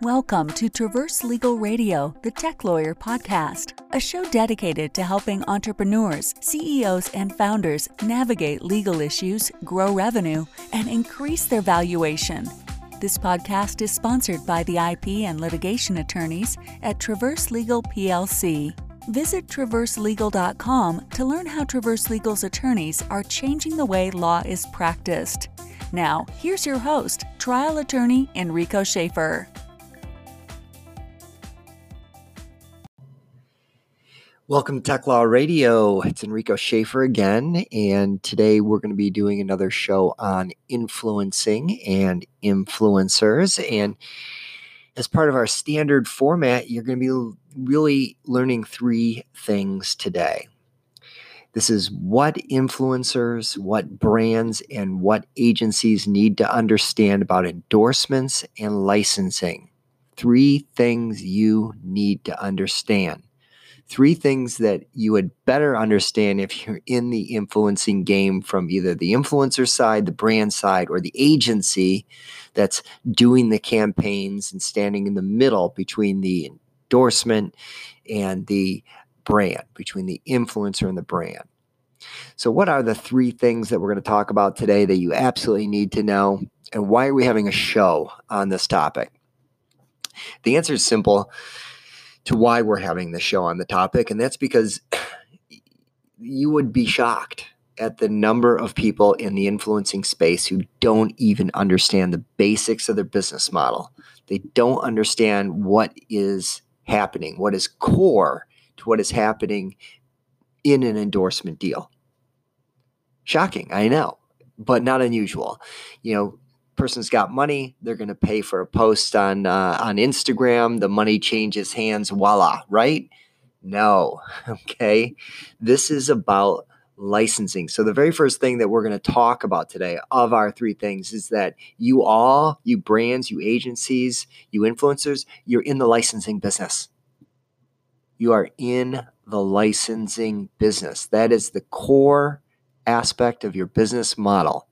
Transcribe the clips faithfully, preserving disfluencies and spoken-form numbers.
Welcome to Traverse Legal Radio, the Tech Lawyer Podcast, a show dedicated to helping entrepreneurs, C E Os, and founders navigate legal issues, grow revenue, and increase their valuation. This podcast is sponsored by the I P and litigation attorneys at Traverse Legal P L C. Visit traverse legal dot com to learn how Traverse Legal's attorneys are changing the way law is practiced. Now, here's your host, trial attorney Enrico Schaefer. Welcome to Tech Law Radio. It's Enrico Schaefer again, and today we're going to be doing another show on influencing and influencers. And as part of our standard format, you're going to be really learning three things today. This is what influencers, what brands, and what agencies need to understand about endorsements and licensing. Three things you need to understand. Three things that you would better understand if you're in the influencing game from either the influencer side, the brand side, or the agency that's doing the campaigns and standing in the middle between the endorsement and the brand, between the influencer and the brand. So what are the three things that we're going to talk about today that you absolutely need to know, and why are we having a show on this topic? The answer is simple to why we're having the show on the topic, and that's because you would be shocked at the number of people in the influencing space who don't even understand the basics of their business model. They don't understand what is happening, what is core to what is happening in an endorsement deal. Shocking, I know, but not unusual. You know, person's got money, they're going to pay for a post on uh, on Instagram, the money changes hands, voila, right? No, okay? This is about licensing. So the very first thing that we're going to talk about today of our three things is that you all, you brands, you agencies, you influencers, you're in the licensing business. You are in the licensing business. That is the core aspect of your business model.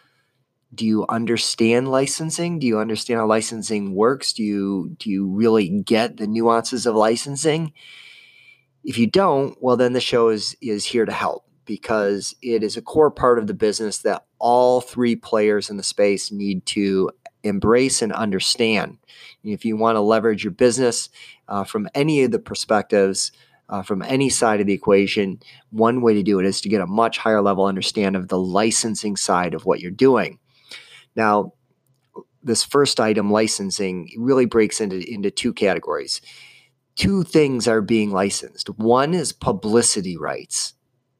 Do you understand licensing? Do you understand how licensing works? Do you do you really get the nuances of licensing? If you don't, well, then the show is, is here to help, because it is a core part of the business that all three players in the space need to embrace and understand. If you want to leverage your business uh, from any of the perspectives, uh, from any side of the equation, one way to do it is to get a much higher level understanding of the licensing side of what you're doing. Now, this first item, licensing, really breaks into, into two categories. Two things are being licensed. One is publicity rights.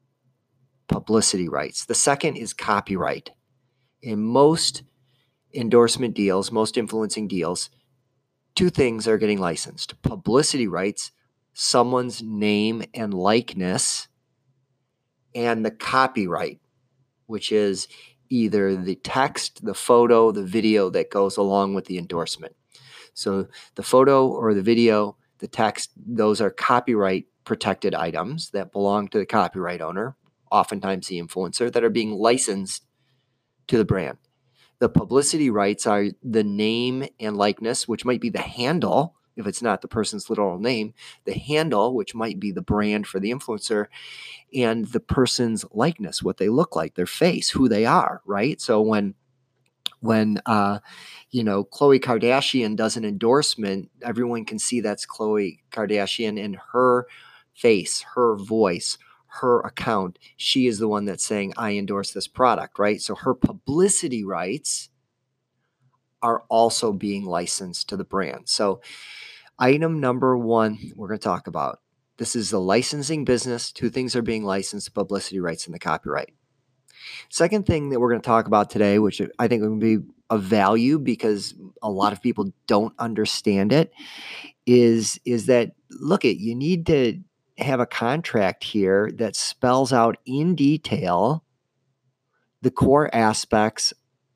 Publicity rights. The second is copyright. In most endorsement deals, most influencing deals, two things are getting licensed. Publicity rights, someone's name and likeness, and the copyright, which is either the text, the photo, the video that goes along with the endorsement. So the photo or the video, the text, those are copyright protected items that belong to the copyright owner, oftentimes the influencer, that are being licensed to the brand. The publicity rights are the name and likeness, which might be the handle, if it's not the person's literal name, the handle, which might be the brand for the influencer, and the person's likeness, what they look like, their face, who they are, right? So when, when uh, you know, Khloe Kardashian does an endorsement, everyone can see that's Khloe Kardashian and her face, her voice, her account. She is the one that's saying, I endorse this product, right? So her publicity rights are also being licensed to the brand. So item number one we're going to talk about. This is the licensing business. Two things are being licensed: publicity rights and the copyright. Second thing that we're going to talk about today, which I think will be of value because a lot of people don't understand it, is, is that, look, it you need to have a contract here that spells out in detail the core aspects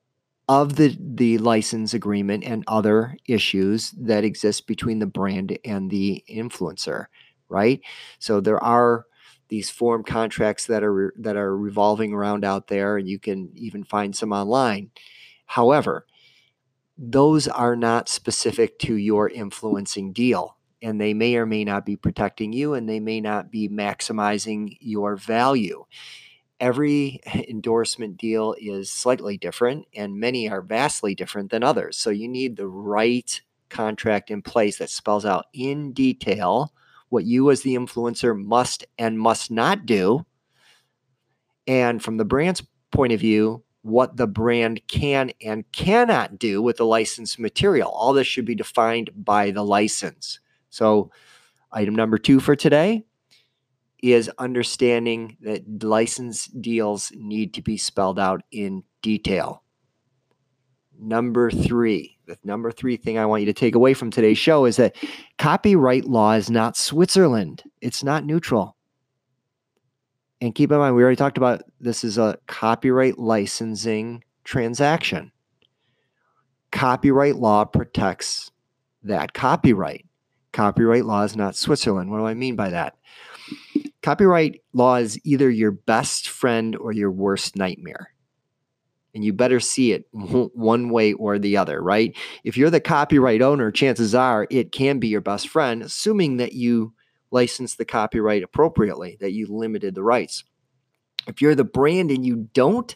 of the, the license agreement and other issues that exist between the brand and the influencer, right? So there are these form contracts that are that are revolving around out there, and you can even find some online. However, those are not specific to your influencing deal, and they may or may not be protecting you, and they may not be maximizing your value. Every endorsement deal is slightly different, and many are vastly different than others. So you need the right contract in place that spells out in detail what you as the influencer must and must not do. And from the brand's point of view, what the brand can and cannot do with the licensed material. All this should be defined by the license. So item number two for today is understanding that license deals need to be spelled out in detail. Number three, the number three thing I want you to take away from today's show is that copyright law is not Switzerland. It's not neutral. And keep in mind, we already talked about this is a copyright licensing transaction. Copyright law protects that copyright. Copyright law is not Switzerland. What do I mean by that? Copyright law is either your best friend or your worst nightmare. And you better see it one way or the other, right? If you're the copyright owner, chances are it can be your best friend, assuming that you licensed the copyright appropriately, that you limited the rights. If you're the brand and you don't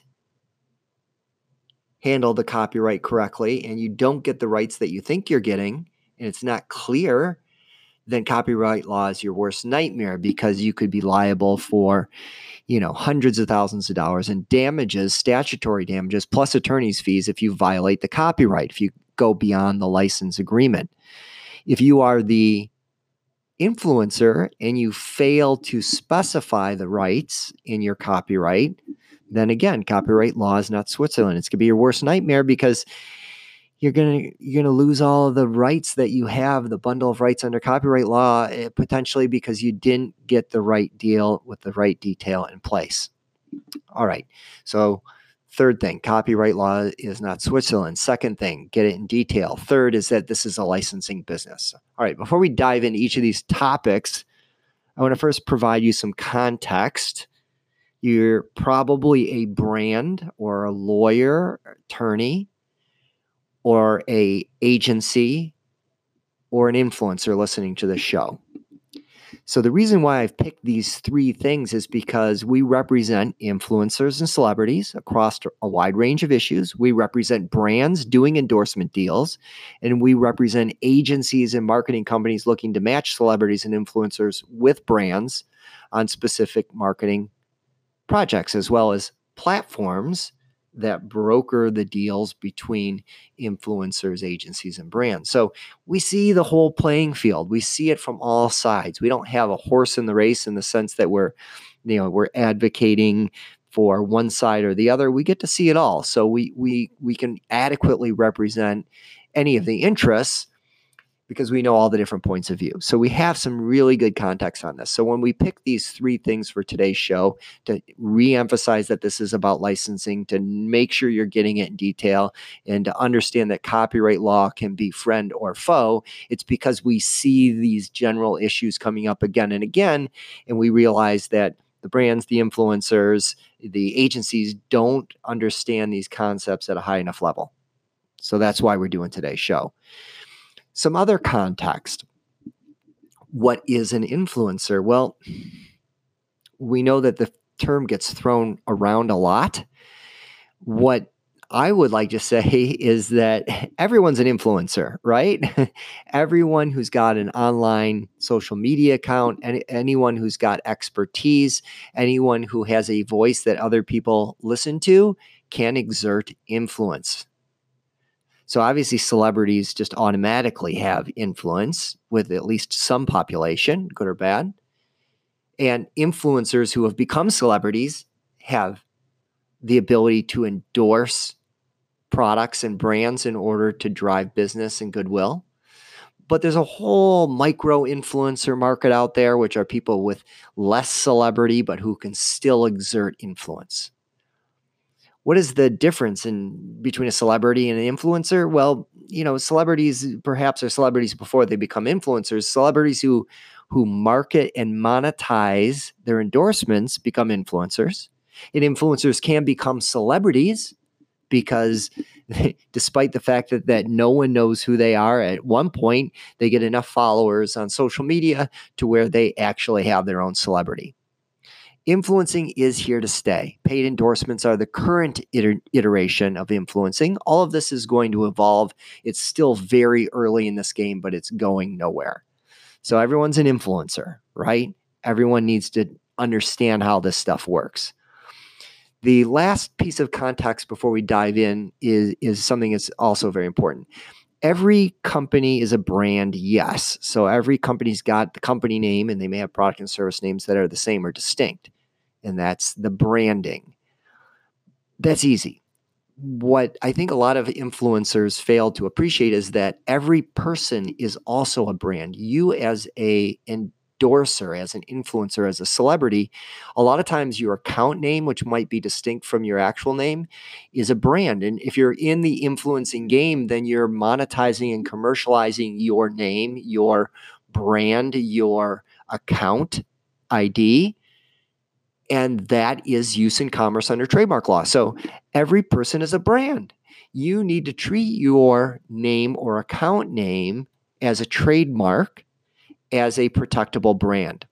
handle the copyright correctly and you don't get the rights that you think you're getting, and it's not clear, then copyright law is your worst nightmare because you could be liable for, you know, hundreds of thousands of dollars in damages, statutory damages, plus attorney's fees if you violate the copyright, if you go beyond the license agreement. If you are the influencer and you fail to specify the rights in your copyright, then again, copyright law is not Switzerland. It's going to be your worst nightmare because you're going to you're going to lose all of the rights that you have, the bundle of rights under copyright law, potentially because you didn't get the right deal with the right detail in place. All right. So third thing, copyright law is not Switzerland. Second thing, get it in detail. Third is that this is a licensing business. All right. Before we dive into each of these topics, I want to first provide you some context. You're probably a brand or a lawyer, attorney, or a agency, or an influencer listening to the show. So the reason why I've picked these three things is because we represent influencers and celebrities across a wide range of issues. We represent brands doing endorsement deals, and we represent agencies and marketing companies looking to match celebrities and influencers with brands on specific marketing projects, as well as platforms that broker the deals between influencers, agencies, and brands. So we see the whole playing field. We see it from all sides. We don't have a horse in the race in the sense that we're, you know, we're advocating for one side or the other. We get to see it all. So we we we can adequately represent any of the interests because we know all the different points of view. So we have some really good context on this. So when we pick these three things for today's show, to reemphasize that this is about licensing, to make sure you're getting it in detail, and to understand that copyright law can be friend or foe, it's because we see these general issues coming up again and again, and we realize that the brands, the influencers, the agencies don't understand these concepts at a high enough level. So that's why we're doing today's show. Some other context. What is an influencer? Well, we know that the term gets thrown around a lot. What I would like to say is that everyone's an influencer, right? Everyone who's got an online social media account, and anyone who's got expertise, anyone who has a voice that other people listen to can exert influence. So obviously celebrities just automatically have influence with at least some population, good or bad. And influencers who have become celebrities have the ability to endorse products and brands in order to drive business and goodwill. But there's a whole micro influencer market out there, which are people with less celebrity, but who can still exert influence. What is the difference in between a celebrity and an influencer? Well, you know, celebrities perhaps are celebrities before they become influencers. Celebrities who who market and monetize their endorsements become influencers. And influencers can become celebrities because despite the fact that, that no one knows who they are. At one point, they get enough followers on social media to where they actually have their own celebrity. Influencing is here to stay. Paid endorsements are the current iter- iteration of influencing. All of this is going to evolve. It's still very early in this game, but it's going nowhere. So everyone's an influencer, right? Everyone needs to understand how this stuff works. The last piece of context before we dive in is, is something that's also very important. Every company is a brand, yes. So every company's got the company name, and they may have product and service names that are the same or distinct. And that's the branding. That's easy. What I think a lot of influencers fail to appreciate is that every person is also a brand. You as a endorser, as an influencer, as a celebrity, a lot of times your account name, which might be distinct from your actual name, is a brand. And if you're in the influencing game, then you're monetizing and commercializing your name, your brand, your account I D. And that is use in commerce under trademark law. So every person is a brand. You need to treat your name or account name as a trademark, as a protectable brand.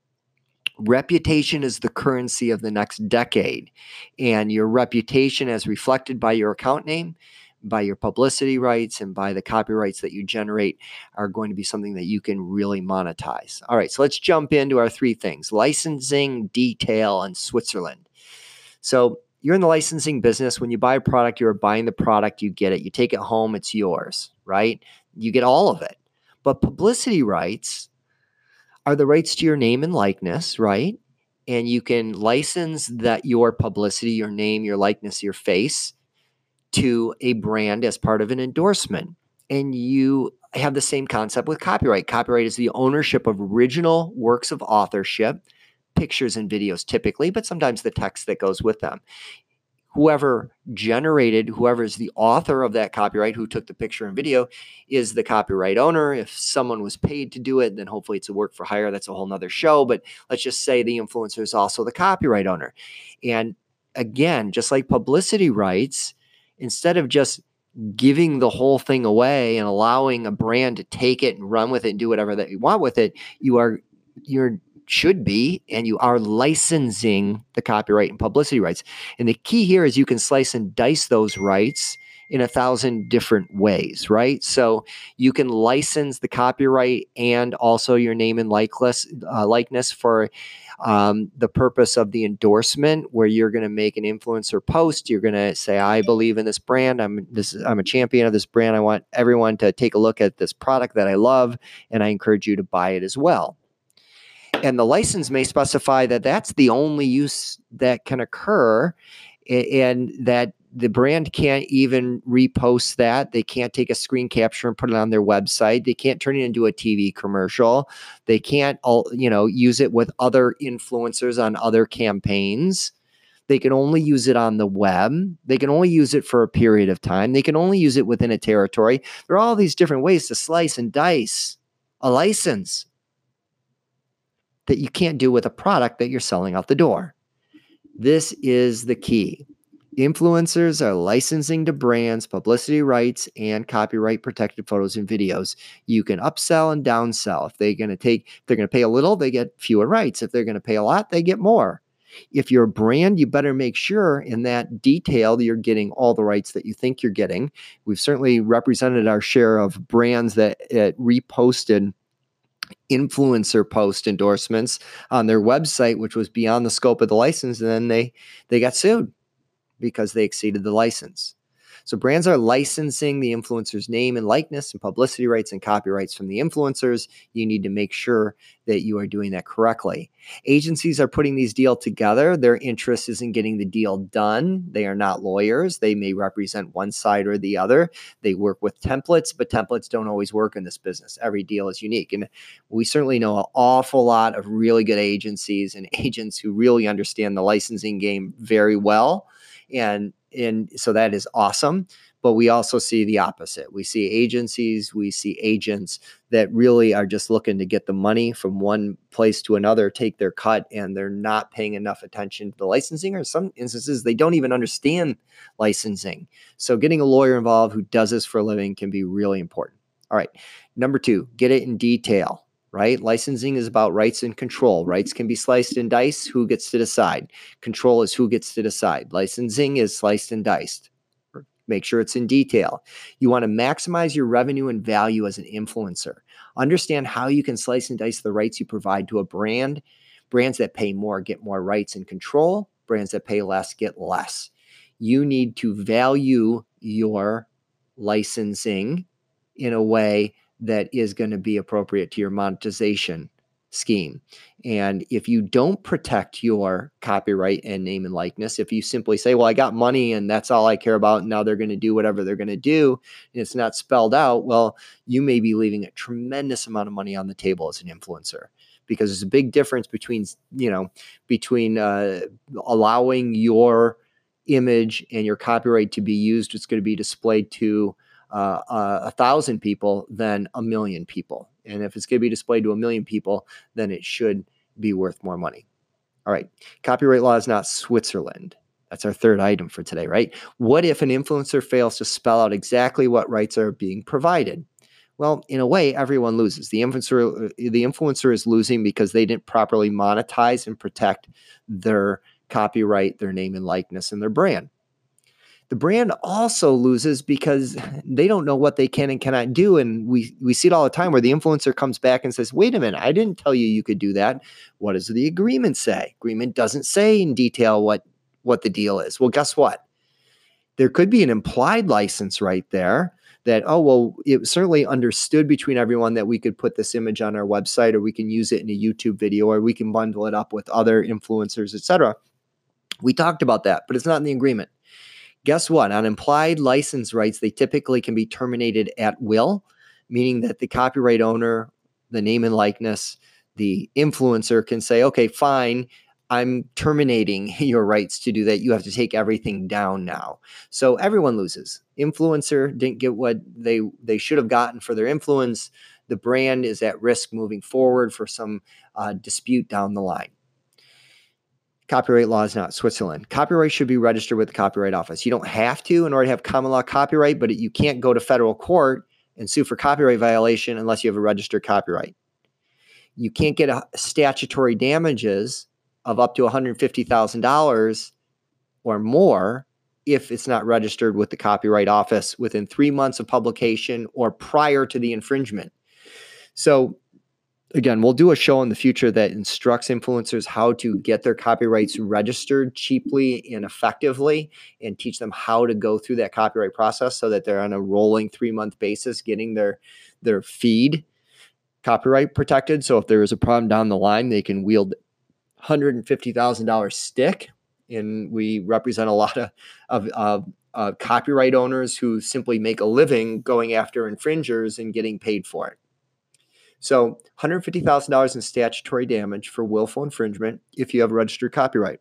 Reputation is the currency of the next decade. And your reputation, as reflected by your account name, by your publicity rights, and by the copyrights that you generate, are going to be something that you can really monetize. All right, so let's jump into our three things: licensing, detail, and Switzerland. So you're in the licensing business. When you buy a product, you're buying the product, you get it, you take it home, it's yours, right? You get all of it. But publicity rights are the rights to your name and likeness, right? And you can license that your publicity, your name, your likeness, your face, to a brand as part of an endorsement. And you have the same concept with copyright. Copyright is the ownership of original works of authorship, pictures and videos typically, but sometimes the text that goes with them. Whoever generated, whoever is the author of that copyright, who took the picture and video, is the copyright owner. If someone was paid to do it, then hopefully it's a work for hire. That's a whole nother show. But let's just say the influencer is also the copyright owner. And again, just like publicity rights, instead of just giving the whole thing away and allowing a brand to take it and run with it and do whatever that you want with it, you are, you're, should be, and you are licensing the copyright and publicity rights. And the key here is you can slice and dice those rights in a thousand different ways, right? So you can license the copyright and also your name and likeness, uh, likeness for um, the purpose of the endorsement, where you're going to make an influencer post. You're going to say, I believe in this brand. I'm this. I'm a champion of this brand. I want everyone to take a look at this product that I love, and I encourage you to buy it as well. And the license may specify that that's the only use that can occur, and that the brand can't even repost that. They can't take a screen capture and put it on their website. They can't turn it into a T V commercial. They can't, you know, use it with other influencers on other campaigns. They can only use it on the web. They can only use it for a period of time. They can only use it within a territory. There are all these different ways to slice and dice a license that you can't do with a product that you're selling out the door. This is the key. Influencers are licensing to brands publicity rights and copyright protected photos and videos. You can upsell and downsell. If they're going to take, if they're going to pay a little, they get fewer rights. If they're going to pay a lot, they get more. If you're a brand, you better make sure in that detail that you're getting all the rights that you think you're getting. We've certainly represented our share of brands that uh, reposted influencer post endorsements on their website, which was beyond the scope of the license, and then they they got sued because they exceeded the license. So brands are licensing the influencer's name and likeness and publicity rights and copyrights from the influencers. You need to make sure that you are doing that correctly. Agencies are putting these deals together. Their interest is in getting the deal done. They are not lawyers. They may represent one side or the other. They work with templates, but templates don't always work in this business. Every deal is unique. And we certainly know an awful lot of really good agencies and agents who really understand the licensing game very well. And And so that is awesome. but we also see the opposite. We see agencies, we see agents that really are just looking to get the money from one place to another, take their cut, and they're not paying enough attention to the licensing, or in some instances, they don't even understand licensing. So getting a lawyer involved who does this for a living can be really important. All right. Number two, get it in detail. Right? Licensing is about rights and control. Rights can be sliced and diced. Who gets to decide? Control is who gets to decide. Licensing is sliced and diced. Make sure it's in detail. You want to maximize your revenue and value as an influencer. Understand how you can slice and dice the rights you provide to a brand. Brands that pay more get more rights and control. Brands that pay less get less. You need to value your licensing in a way that is going to be appropriate to your monetization scheme. And if you don't protect your copyright and name and likeness, if you simply say, well, I got money and that's all I care about, and now they're going to do whatever they're going to do, and it's not spelled out, well, you may be leaving a tremendous amount of money on the table as an influencer. Because there's a big difference between, you know, between uh, allowing your image and your copyright to be used, it's going to be displayed to Uh, uh, a thousand people than a million people. And if it's going to be displayed to a million people, then it should be worth more money. All right. Copyright law is not Switzerland. That's our third item for today, right? What if an influencer fails to spell out exactly what rights are being provided? Well, in a way, everyone loses. The influencer, the influencer is losing because they didn't properly monetize and protect their copyright, their name and likeness, and their brand. The brand also loses because they don't know what they can and cannot do. And we, we see it all the time where the influencer comes back and says, wait a minute, I didn't tell you you could do that. What does the agreement say? Agreement doesn't say in detail what, what the deal is. Well, guess what? There could be an implied license right there that, oh, well, it was certainly understood between everyone that we could put this image on our website, or we can use it in a YouTube video, or we can bundle it up with other influencers, et cetera. We talked about that, but it's not in the agreement. Guess what? On implied license rights, they typically can be terminated at will, meaning that the copyright owner, the name and likeness, the influencer can say, okay, fine, I'm terminating your rights to do that. You have to take everything down now. So everyone loses. Influencer didn't get what they, they should have gotten for their influence. The brand is at risk moving forward for some uh, dispute down the line. Copyright law is not Switzerland. Copyright should be registered with the Copyright Office. You don't have to in order to have common law copyright, but you can't go to federal court and sue for copyright violation unless you have a registered copyright. You can't get a statutory damages of up to one hundred fifty thousand dollars or more if it's not registered with the Copyright Office within three months of publication or prior to the infringement. So again, we'll do a show in the future that instructs influencers how to get their copyrights registered cheaply and effectively, and teach them how to go through that copyright process so that they're on a rolling three-month basis getting their, their feed copyright protected. So if there is a problem down the line, they can wield one hundred fifty thousand dollars stick. And we represent a lot of, of, of uh, copyright owners who simply make a living going after infringers and getting paid for it. So one hundred fifty thousand dollars in statutory damage for willful infringement if you have a registered copyright.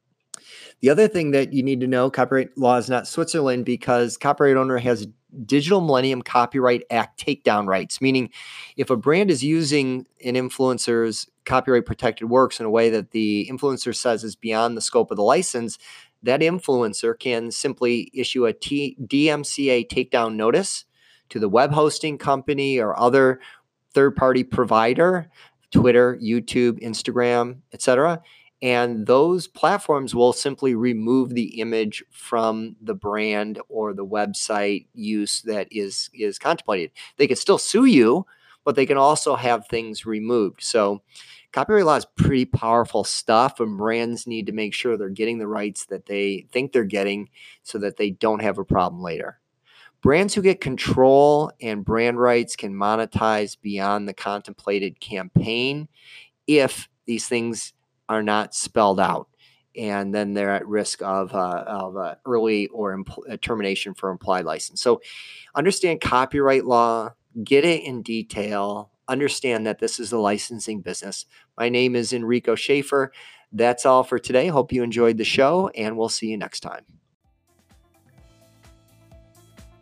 The other thing that you need to know, copyright law is not Switzerland because copyright owner has Digital Millennium Copyright Act takedown rights, meaning if a brand is using an influencer's copyright protected works in a way that the influencer says is beyond the scope of the license, that influencer can simply issue a T- D M C A takedown notice to the web hosting company or other third-party provider, Twitter, YouTube, Instagram, et cetera. And those platforms will simply remove the image from the brand or the website use that is, is contemplated. They can still sue you, but they can also have things removed. So copyright law is pretty powerful stuff, and brands need to make sure they're getting the rights that they think they're getting so that they don't have a problem later. Brands who get control and brand rights can monetize beyond the contemplated campaign if these things are not spelled out, and then they're at risk of, uh, of uh, early or impl- termination for implied license. So understand copyright law, get it in detail, understand that this is a licensing business. My name is Enrico Schaefer. That's all for today. Hope you enjoyed the show, and we'll see you next time.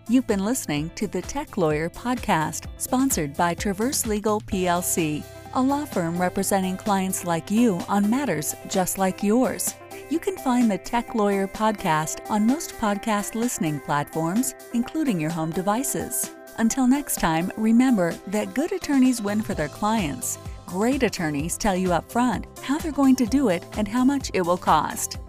You've been listening to the Tech Lawyer Podcast, sponsored by Traverse Legal P L C, a law firm representing clients like you on matters just like yours. You can find the Tech Lawyer Podcast on most podcast listening platforms, including your home devices. Until next time, remember that good attorneys win for their clients. Great attorneys tell you up front how they're going to do it and how much it will cost.